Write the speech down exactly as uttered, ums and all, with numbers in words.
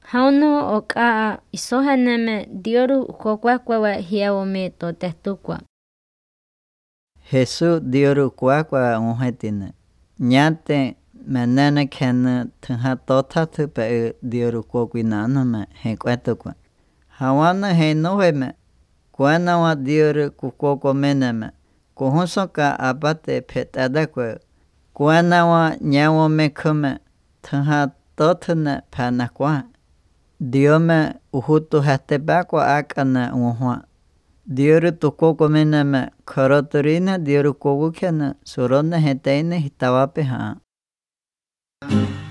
Jauno oka isohaneme dioru kokwakwawa hiawome to tehtukwa. Jesús dioru kwakwa unhetine. Nyate menene kene tha totathu pe dioru kokwinaname hekwetukwa. Hawana he noheme. Kuanawa dioru kukokomeneme. Kuhunsoka abate petadakwe. Kuanawa nyawome kume tha tothune panakwa. Diome uhutu hatebakwa akana unhwa. Dioru tukokomeneme korotorina dioru kogukene surone heteine hitawape haa.